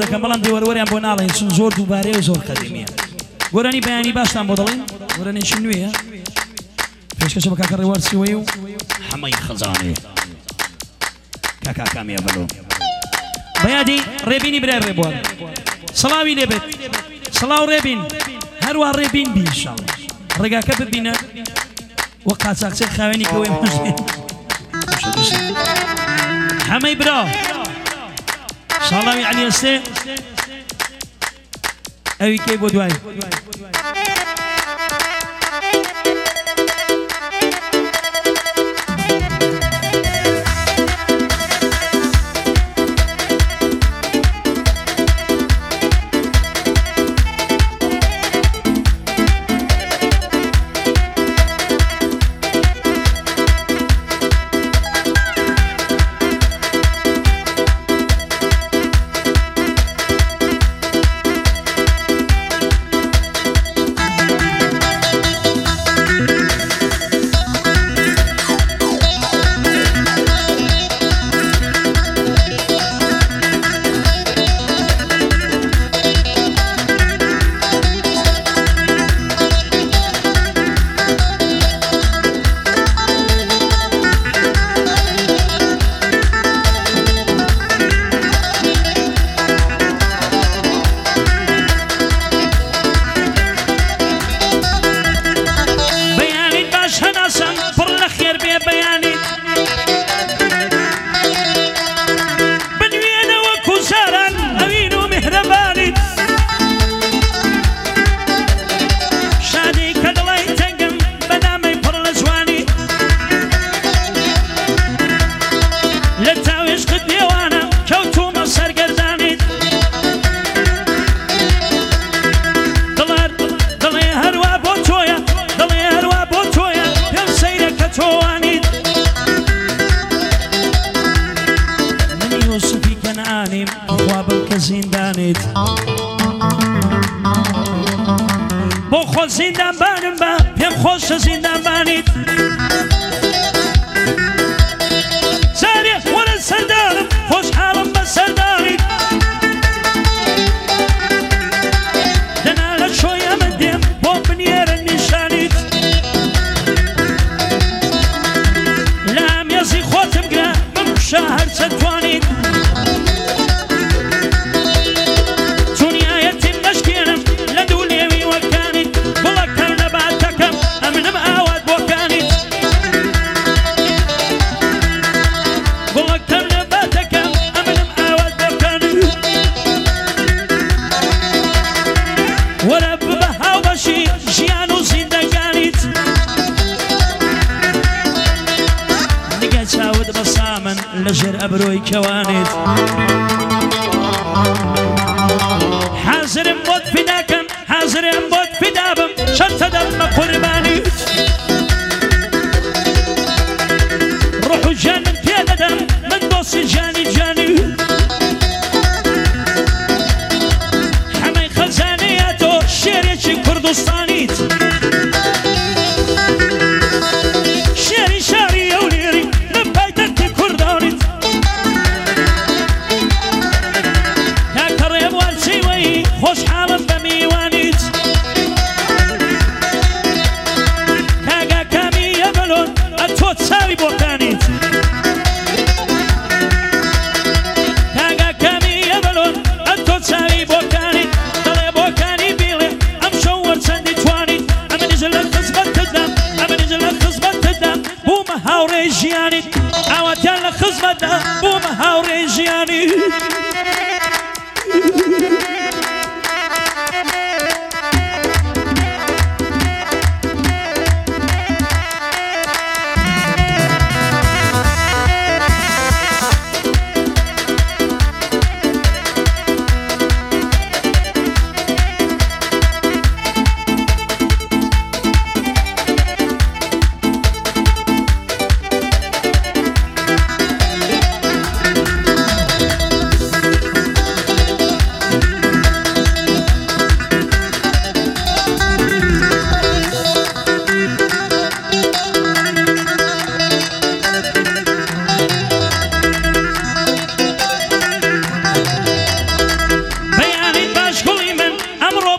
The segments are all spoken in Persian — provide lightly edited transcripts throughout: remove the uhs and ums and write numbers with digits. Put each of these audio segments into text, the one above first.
دەکەم بەڵام دێوەرەوەریان بۆ ناڵێن چون زۆر دووبارەیە و زۆر قەدیمیە گۆرانی بەیانی باشتان بۆ دەڵێن گۆرانێکی نوێیە پێشکەشە بە کاکە ڕێوار سیوەی و حەمەی خەزانێ کاکا کامیە بەلۆ بەیادی ڕێبینی برای ڕێبوار سەڵاوی لێبێت سەڵاو ڕێبین هەروە ڕێبین بی ئینشاڵڵا ڕێگاکە ببینە وە قاچاقچێک خاوێنی کەوێ مەژێن حەمەی برا ساڵاوی عەلی ئەستێ ئەوی کەی بۆ دوای زندان بانم با پیم خوش زندان بانید زاری ورد سردارم خوش حالم با سردارید دنال شویا مدیم با بنیر نشانید لام یزی خواتم گرا ممشاهر ستوانید لجر أبروي كوانيت حاضر موت فداكم حاضر موت فدابم شرط دم قرباني روحو جان من تيادم من دوسي جاني جاني حمي خزانياتو شيريشي كردستانيت شيري شاري يوليري خوش حالم بمیوانیت کاگا کامی یبلون اتو تساوی بوکانیت کاگا کامی یبلون اتو تساوی بوکانیت دلی بوکانی بیلی ام شور سندی توانیت ام نزل خزبت تدم ام نزل خزبت تدم بوم هاوری جیانیت اواتیان لخزبت دم بوم هاوری جیانیت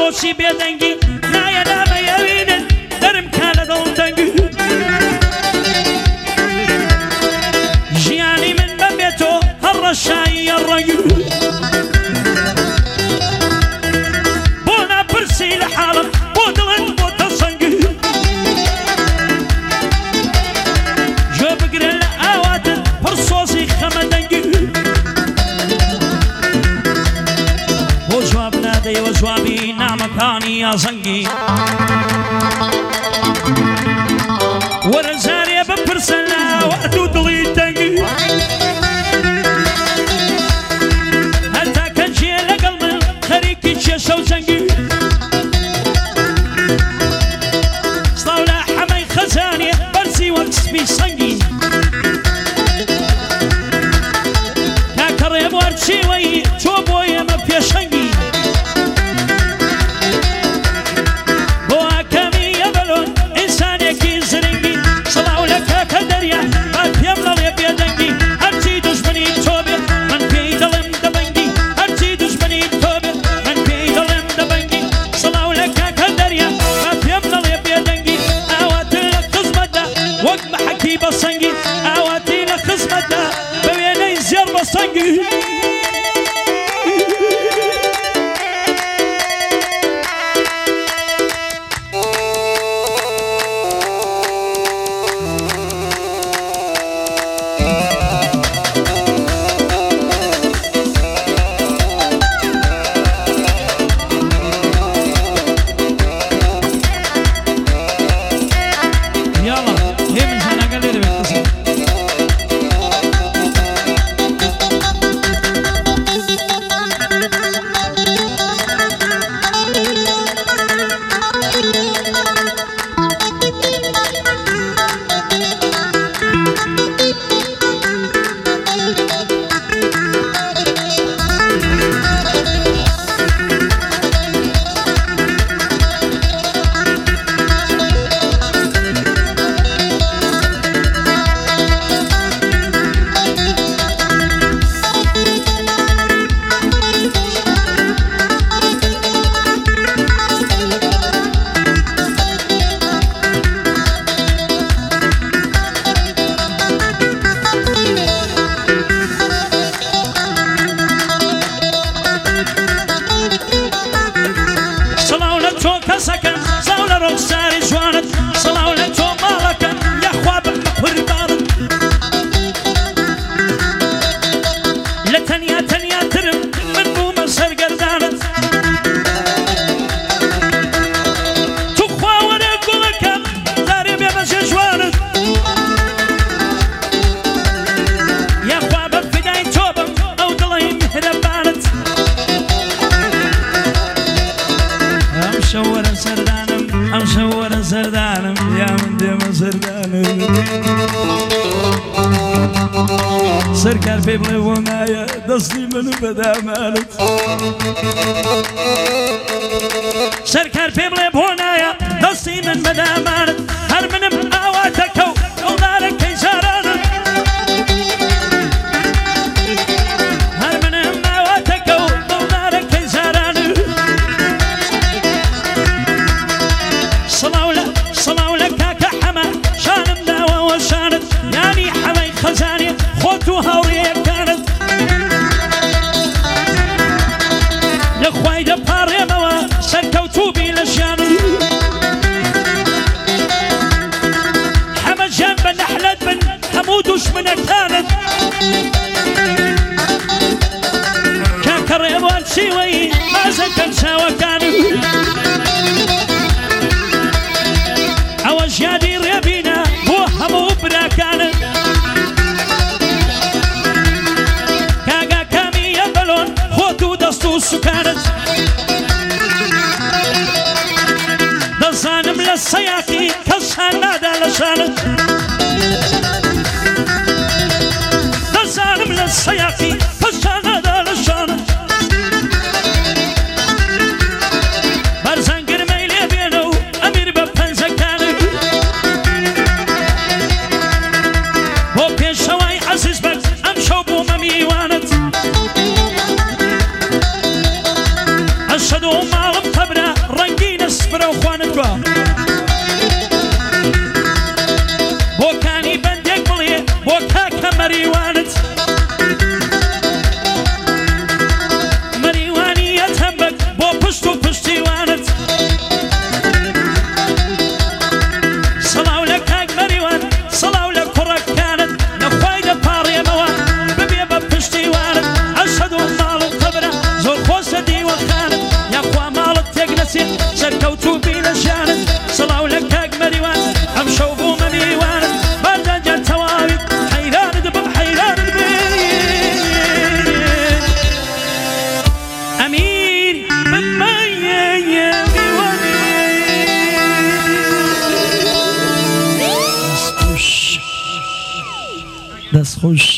بۆچی بێدەنگی نایە نامەیەوینن دەرم کا لە دڵ دەنگی ژیانی من بەبێتۆ هەر ڕەشاییە ڕەنگی بۆ ناپرسی لە حاڵم بۆ دڵت بۆتە سەنگی گوێ بگرە لە ئاواتت پڕ سۆزی خەمە دەنگی بۆ جواب نادەیەوە جوابی نامەکانی ئازەنگی وەرە جارێ بپرسە لاوات و دڵی دەنگی هەتا کە جێ لەگەڵ من خەریکی کێشە و جەنگی سڵاو لە حەمەی خەزانێ بەرزی وەک سپی سەنگی کاکە ڕێبوار چێوەی تۆ بۆ ئێمە پێشەنگی بۆ ئاکەمی ئەبەلۆن ئینسانێکی زرنگی سڵاو لە کاکە دەریا با پێم لەڵێ بێدەنگی هەرچی دوژمنی تۆ بێت من پێی دەڵێم دەبەنگی هەرچی دوژمنی تۆ بێت من پێی دەڵێم دەبەنگی سڵاو لە کاکە دەریا با پێم لەڵێ بێدەنگی ئاواتی لە خزمەتدا وەک بەحەکی بەسەنگی ئاواتی لە خزمەتدا بە وێنەی زێڕ بەسەنگی سەرکار پێی بڵێ بۆ نایە دەستی من و بەدامانت سەرکار پێی بڵێ بۆ نایە دەستی من بەدامانت هەر منم ئاواتەکە و ئەڵدارەکەی جارانت هەر منم ئاواتەکە و ئەڵدارەکەی جارانت سڵاو لە کاکە حەمە شانم داوەوە شانت یانی حەمەی خەزانێ خۆت و هاوڕێیەکانت لە خوای دەپاڕێمەوە سەرکەوتوبی لە ژیانت حەمە گیان بە نەحلەت بن هەموو دوژمنەکانت کاکە ڕێبوار چێوەی مازەکەم چاوەکانت ئەوە ژیانی ڕێبینە بۆ هەموو براکانت کاگاکامی ئەبەلۆن خۆت و دەست و سوکانت دەزانم لە سەیاقی کەسان نادا لە شانت دەزانم لە سەیاقی کەسان نادا لە شانت بەرزەنگرمەی لێ بێنە و ئەمیر بە پەنجەکانت بۆ پێشەوای عەزیز بەر ئەم شەو بوومە میوانت ئەشهەدو ماڵم قەبرە بردووە بۆ کانی بەندێک بڵێ بۆ کاکە مەریوانت مەریوانیە تەمبەک بۆ پشت و پشتیوانت سەڵاو لە کاک مەریوان سەڵاو لە کوڕەکانت نەخوای دەپاڕێمەوە ببێ بە پشتیوانت ئەشهەد و ماڵ و قەبرە زۆر خۆشە دیوەخانت یاخوا ماڵت تێک نەچێت سەرکەوتوو بی لە ژیانت سەڵاو لە کاک مەریوان ئەم شەو بوومە میوانت بەردەنجە تەواویت حەیرانت بم حەیرانت بێ ئەمیر بمەیە میوانی دەستخۆش